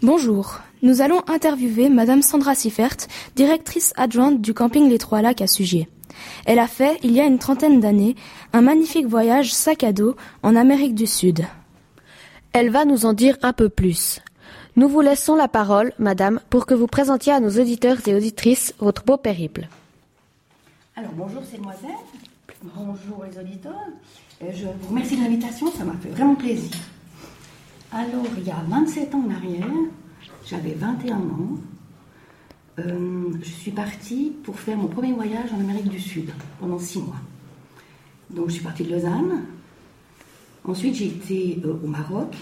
Bonjour, nous allons interviewer Madame Sandra Siffert, directrice adjointe du camping Les Trois Lacs à Sugier. Elle a fait, il y a une trentaine d'années, un magnifique voyage sac à dos en Amérique du Sud. Elle va nous en dire un peu plus. Nous vous laissons la parole, madame, pour que vous présentiez à nos auditeurs et auditrices votre beau périple. Alors bonjour ces demoiselles, bonjour les auditeurs. Je vous remercie de l'invitation, ça m'a fait vraiment plaisir. Alors il y a 27 ans en arrière, j'avais 21 ans. Je suis partie pour faire mon premier voyage en Amérique du Sud pendant 6 mois. Donc je suis partie de Lausanne. Ensuite j'ai été au Maroc,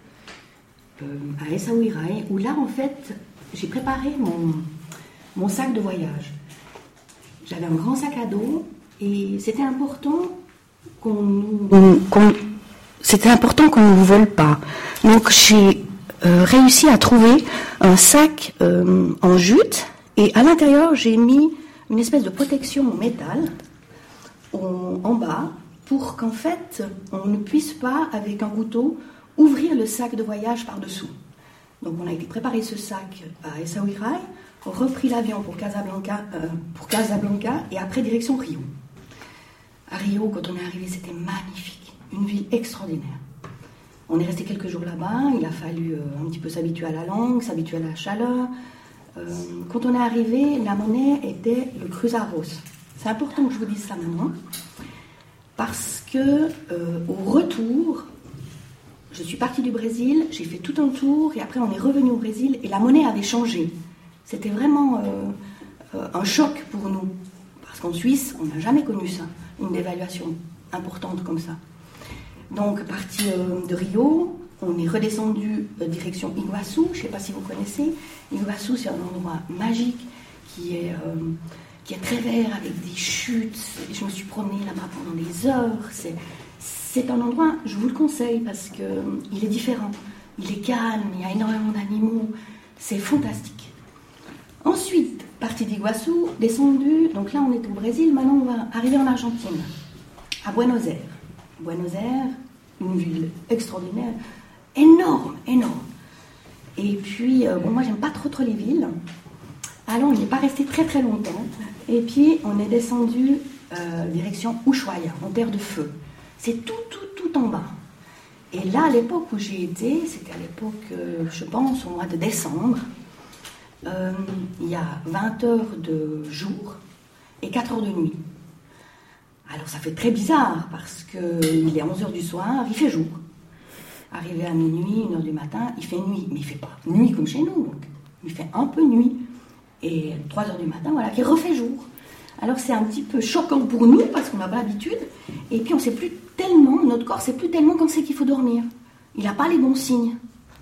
à Essaouira, où là en fait j'ai préparé mon sac de voyage. J'avais un grand sac à dos et c'était important qu'on ne nous vole pas. Donc j'ai réussi à trouver un sac en jute et à l'intérieur j'ai mis une espèce de protection en métal en bas pour qu'en fait on ne puisse pas avec un couteau ouvrir le sac de voyage par-dessous. Donc on a été préparer ce sac à Essaouira, repris l'avion pour Casablanca et après direction Rio. À Rio, quand on est arrivé, c'était magnifique, une ville extraordinaire. On est resté quelques jours là-bas, il a fallu un petit peu s'habituer à la langue, s'habituer à la chaleur. Quand on est arrivé, la monnaie était le cruzaros. C'est important que je vous dise ça maintenant, parce que au retour, je suis partie du Brésil, j'ai fait tout un tour et après on est revenu au Brésil et la monnaie avait changé. C'était vraiment un choc pour nous, parce qu'en Suisse, on n'a jamais connu ça, une dévaluation importante comme ça. Donc, parti de Rio, on est redescendu direction Iguaçu, je ne sais pas si vous connaissez. Iguaçu, c'est un endroit magique qui est très vert, avec des chutes. Je me suis promenée là-bas pendant des heures. C'est un endroit, je vous le conseille, parce qu'il est différent. Il est calme, il y a énormément d'animaux. C'est fantastique. Ensuite, partie d'Iguaçu, descendu, donc là on est au Brésil, maintenant on va arriver en Argentine, à Buenos Aires. Buenos Aires, une ville extraordinaire, énorme. Et puis, moi j'aime pas trop les villes, alors on n'est pas resté très longtemps, et puis on est descendu direction Ushuaia, en terre de feu. C'est tout en bas. Et là, à l'époque où j'ai été, c'était à l'époque, je pense, au mois de décembre, il y a 20 heures de jour et 4 heures de nuit. Alors ça fait très bizarre parce qu'il est 11 heures du soir, il fait jour. Arrivé à minuit, 1 heure du matin, il fait nuit. Mais il ne fait pas nuit comme chez nous, donc il fait un peu nuit. Et 3 heures du matin, voilà, qu'il refait jour. Alors c'est un petit peu choquant pour nous parce qu'on n'a pas l'habitude. Et puis on sait plus tellement, notre corps ne sait plus tellement quand c'est qu'il faut dormir. Il n'a pas les bons signes.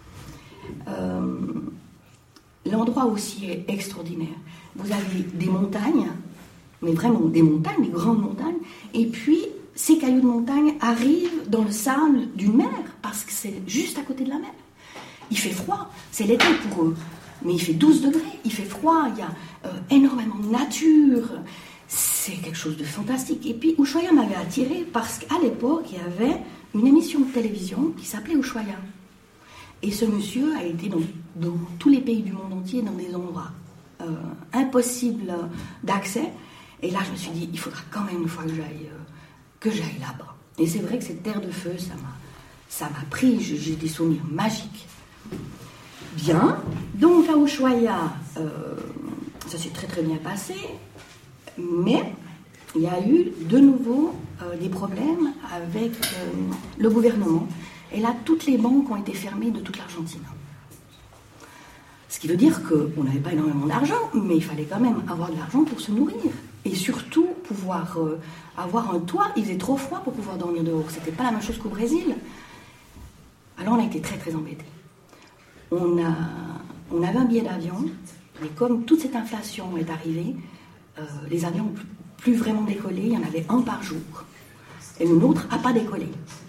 L'endroit aussi est extraordinaire. Vous avez des montagnes, mais vraiment des montagnes, des grandes montagnes, et puis ces cailloux de montagne arrivent dans le sable d'une mer, parce que c'est juste à côté de la mer. Il fait froid, c'est l'été pour eux, mais il fait 12 degrés, il fait froid, il y a énormément de nature, c'est quelque chose de fantastique. Et puis Ushuaia m'avait attiré parce qu'à l'époque, il y avait une émission de télévision qui s'appelait Ushuaia. Et ce monsieur a été dans tous les pays du monde entier, dans des endroits impossibles d'accès. Et là, je me suis dit, il faudra quand même une fois que j'aille là-bas. Et c'est vrai que cette terre de feu, ça m'a pris, j'ai des souvenirs magiques. Bien, donc à Ushuaia, ça s'est très bien passé, mais il y a eu de nouveau des problèmes avec le gouvernement. Et là, toutes les banques ont été fermées de toute l'Argentine. Ce qui veut dire qu'on n'avait pas énormément d'argent, mais il fallait quand même avoir de l'argent pour se nourrir. Et surtout, pouvoir avoir un toit. Il faisait trop froid pour pouvoir dormir dehors. C'était pas la même chose qu'au Brésil. Alors on a été très embêtés. On avait un billet d'avion, mais comme toute cette inflation est arrivée, les avions n'ont plus vraiment décollé. Il y en avait un par jour. Et le nôtre n'a pas décollé.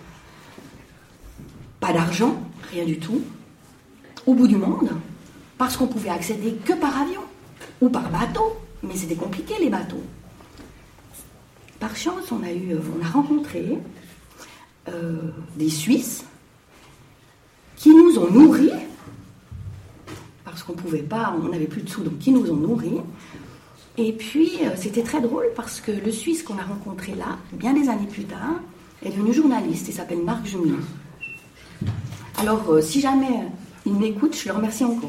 Pas d'argent, rien du tout, au bout du monde, parce qu'on pouvait accéder que par avion ou par bateau, mais c'était compliqué les bateaux. Par chance, on a rencontré des Suisses qui nous ont nourris parce qu'on pouvait pas, on n'avait plus de sous, donc ils nous ont nourris. Et puis, c'était très drôle parce que le Suisse qu'on a rencontré là, bien des années plus tard, est devenu journaliste. Il s'appelle Marc Jumy. Alors, si jamais il m'écoute, je le remercie encore.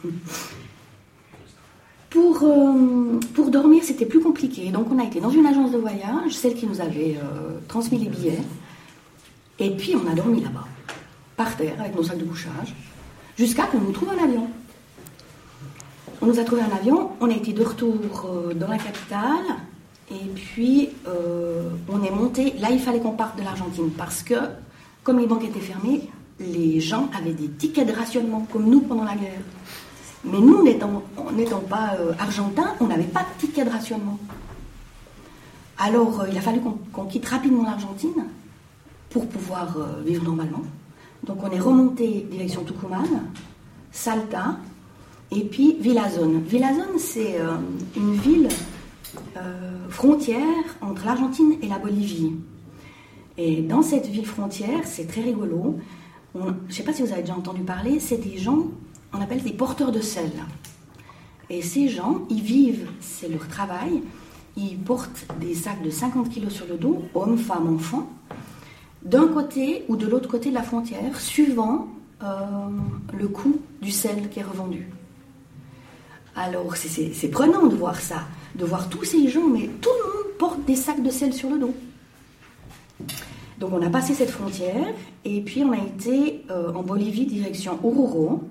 Pour dormir, c'était plus compliqué. Donc, on a été dans une agence de voyage, celle qui nous avait transmis les billets. Et puis, on a dormi là-bas, par terre, avec nos sacs de couchage, jusqu'à qu'on nous trouve un avion. On nous a trouvé un avion, on a été de retour dans la capitale, et puis on est monté. Là, il fallait qu'on parte de l'Argentine, parce que, comme les banques étaient fermées, les gens avaient des tickets de rationnement, comme nous pendant la guerre. Mais nous, n'étant pas argentins, on n'avait pas de ticket de rationnement. Alors, il a fallu qu'on quitte rapidement l'Argentine pour pouvoir vivre normalement. Donc, on est remonté direction Tucumán, Salta, et puis Villazón. Villazón, c'est une ville frontière entre l'Argentine et la Bolivie. Et dans cette ville frontière, c'est très rigolo. Je ne sais pas si vous avez déjà entendu parler, c'est des gens, on appelle des porteurs de sel. Et ces gens, ils vivent, c'est leur travail, ils portent des sacs de 50 kilos sur le dos, hommes, femmes, enfants, d'un côté ou de l'autre côté de la frontière, suivant le coût du sel qui est revendu. Alors, c'est prenant de voir ça, de voir tous ces gens, mais tout le monde porte des sacs de sel sur le dos. Donc, on a passé cette frontière, et puis on a été en Bolivie, direction Oruro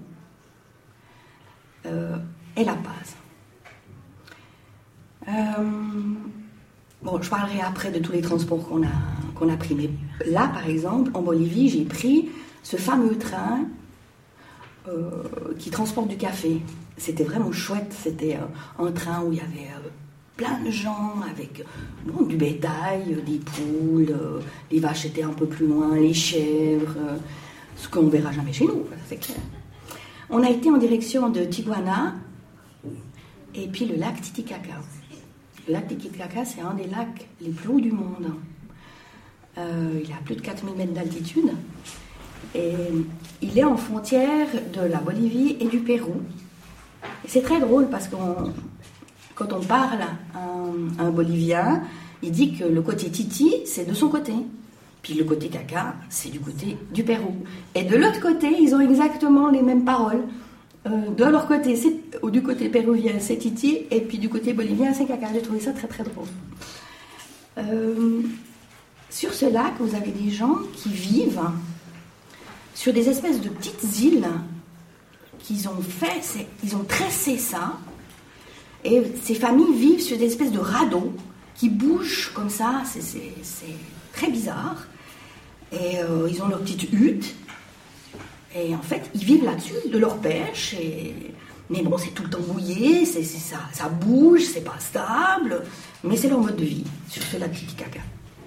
et La Paz. Bon, je parlerai après de tous les transports qu'on a pris, mais là, par exemple, en Bolivie, j'ai pris ce fameux train qui transporte du café. C'était vraiment chouette, c'était un train où il y avait plein de gens avec du bétail, des poules, les vaches étaient un peu plus loin, les chèvres, ce qu'on ne verra jamais chez nous, c'est clair. On a été en direction de Tijuana et puis le lac Titicaca. Le lac Titicaca, c'est un des lacs les plus hauts du monde. Il a plus de 4000 mètres d'altitude et il est en frontière de la Bolivie et du Pérou. Et c'est très drôle parce que quand on parle à un Bolivien, il dit que le côté Titi, c'est de son côté. Puis le côté caca, c'est du côté du Pérou. Et de l'autre côté, ils ont exactement les mêmes paroles. De leur côté, du côté péruvien, c'est Titi, et puis du côté bolivien, c'est caca. J'ai trouvé ça très très drôle. Sur ce lac, vous avez des gens qui vivent sur des espèces de petites îles qu'ils ont fait, ils ont tressé ça, et ces familles vivent sur des espèces de radeaux qui bougent comme ça, c'est très bizarre, et ils ont leur petite hutte, et en fait, ils vivent là-dessus, de leur pêche, mais bon, c'est tout le temps mouillé, ça bouge, c'est pas stable, mais c'est leur mode de vie, sur ce lac Titicaca.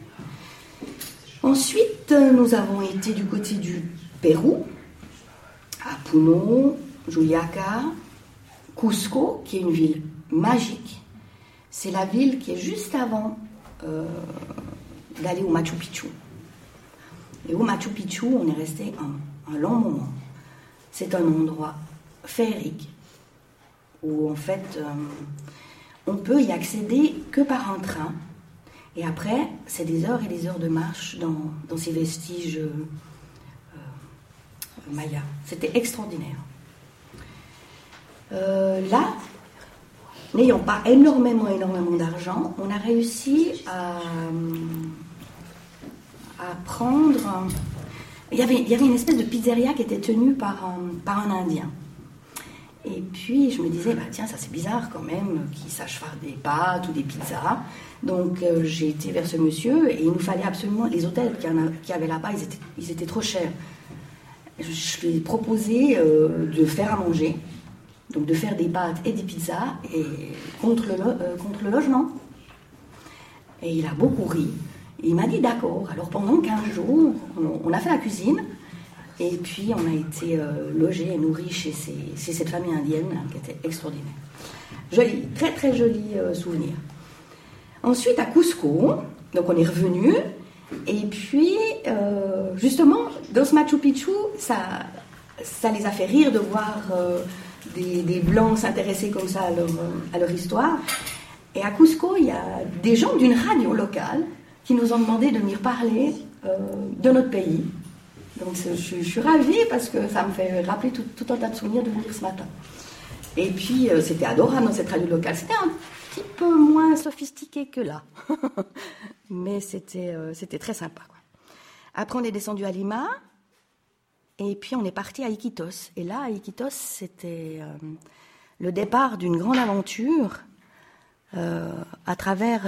Ensuite, nous avons été du côté du Pérou, à Puno, Juliaca, Cusco, qui est une ville magique. C'est la ville qui est juste avant d'aller au Machu Picchu. Et au Machu Picchu, on est resté un long moment. C'est un endroit féerique où, en fait, on peut y accéder que par un train. Et après, c'est des heures et des heures de marche dans ces vestiges mayas. C'était extraordinaire. Là, n'ayant pas énormément d'argent, on a réussi à prendre... Il y avait une espèce de pizzeria qui était tenue par un Indien. Et puis, je me disais, tiens, ça c'est bizarre quand même, qu'il sache faire des pâtes ou des pizzas. Donc, j'ai été vers ce monsieur et il nous fallait absolument... Les hôtels qu'il y avait là-bas, ils étaient trop chers. Je lui ai proposé de faire à manger, donc de faire des pâtes et des pizzas et contre le logement. Et il a beaucoup ri. Et il m'a dit d'accord. Alors, pendant 15 jours, on a fait la cuisine. Et puis, on a été logés et nourris chez cette famille indienne qui était extraordinaire. Joli, très très joli souvenir. Ensuite, à Cusco, donc on est revenu. Et puis, justement, dans ce Machu Picchu, ça les a fait rire de voir des Blancs s'intéressaient comme ça à leur histoire. Et à Cusco, il y a des gens d'une radio locale qui nous ont demandé de venir parler de notre pays. Donc je suis ravie parce que ça me fait rappeler tout un tas de souvenirs de venir ce matin. Et puis c'était adorable dans cette radio locale. C'était un petit peu moins sophistiqué que là. Mais c'était très sympa, quoi. Après, on est descendu à Lima. Et puis, on est parti à Iquitos. Et là, à Iquitos, c'était le départ d'une grande aventure à travers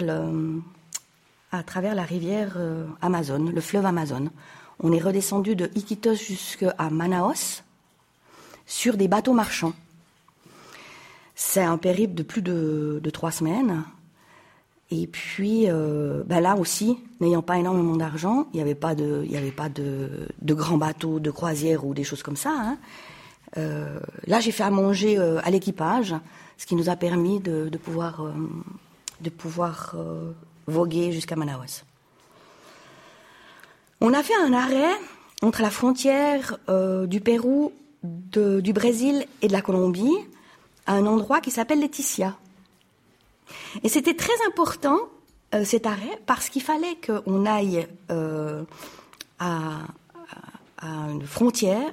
la rivière Amazon, le fleuve Amazon. On est redescendu de Iquitos jusqu'à Manaus sur des bateaux marchands. C'est un périple de plus de 3 semaines. Et puis, là aussi, n'ayant pas énormément d'argent, il n'y avait pas de grands bateaux de croisière ou des choses comme ça. Hein. Là, j'ai fait à manger à l'équipage, ce qui nous a permis de pouvoir voguer jusqu'à Manaus. On a fait un arrêt entre la frontière du Pérou, du Brésil et de la Colombie, à un endroit qui s'appelle Leticia. Et c'était très important, cet arrêt, parce qu'il fallait qu'on aille à une frontière,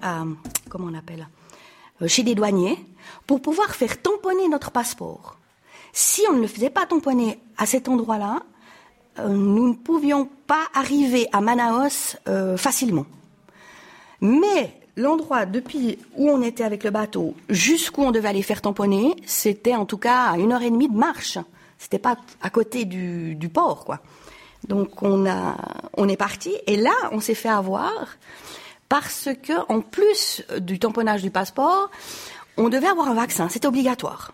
chez des douaniers, pour pouvoir faire tamponner notre passeport. Si on ne le faisait pas tamponner à cet endroit-là, nous ne pouvions pas arriver à Manaus facilement. Mais l'endroit depuis où on était avec le bateau jusqu'où on devait aller faire tamponner, c'était en tout cas à 1h30 de marche. C'était pas à côté du port, quoi. Donc on est parti et là on s'est fait avoir parce que en plus du tamponnage du passeport, on devait avoir un vaccin, c'était obligatoire.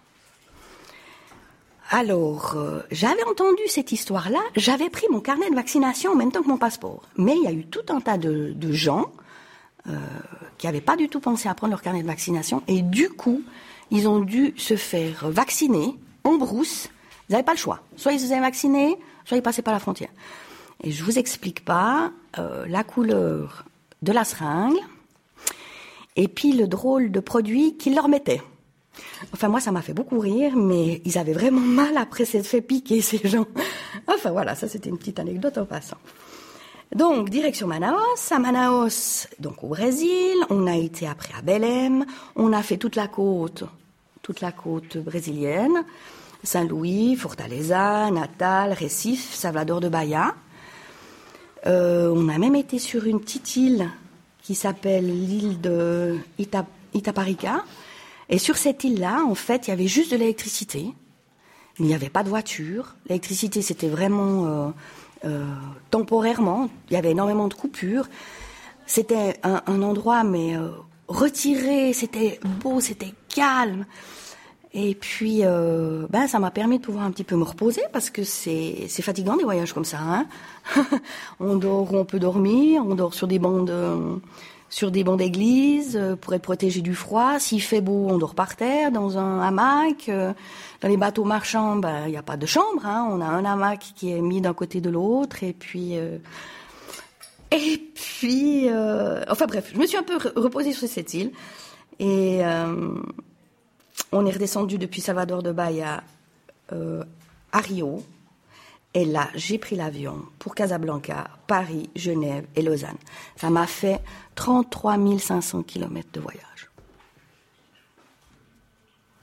Alors, j'avais entendu cette histoire-là, j'avais pris mon carnet de vaccination en même temps que mon passeport. Mais il y a eu tout un tas de gens qui n'avaient pas du tout pensé à prendre leur carnet de vaccination et du coup, ils ont dû se faire vacciner en brousse. Ils n'avaient pas le choix. Soit ils se faisaient vacciner, soit ils passaient par la frontière. Et je vous explique pas la couleur de la seringue et puis le drôle de produit qu'ils leur mettaient. Enfin, moi, ça m'a fait beaucoup rire, mais ils avaient vraiment mal après s'être fait piquer, ces gens. Enfin, voilà, ça, c'était une petite anecdote en passant. Donc, direction Manaus. À Manaus, donc au Brésil, on a été après à Belém, on a fait toute la côte brésilienne, Saint-Louis, Fortaleza, Natal, Recife, Salvador de Bahia. On a même été sur une petite île qui s'appelle l'île de Itaparica. Et sur cette île-là, en fait, il y avait juste de l'électricité, mais il n'y avait pas de voiture. L'électricité, c'était vraiment temporairement. Il y avait énormément de coupures. C'était un endroit, mais retiré, c'était beau, c'était calme. Et puis, ça m'a permis de pouvoir un petit peu me reposer, parce que c'est fatigant des voyages comme ça. Hein. On dort où on peut dormir, on dort sur des bancs d'église pour être protégé du froid. S'il fait beau, on dort par terre, dans un hamac. Dans les bateaux marchands, il n'y a pas de chambre. Hein. On a un hamac qui est mis d'un côté de l'autre. Et puis, enfin bref, je me suis un peu reposée sur cette île. Et on est redescendu depuis Salvador de Bahia à Rio. Et là, j'ai pris l'avion pour Casablanca, Paris, Genève et Lausanne. Ça m'a fait 33 500 kilomètres de voyage.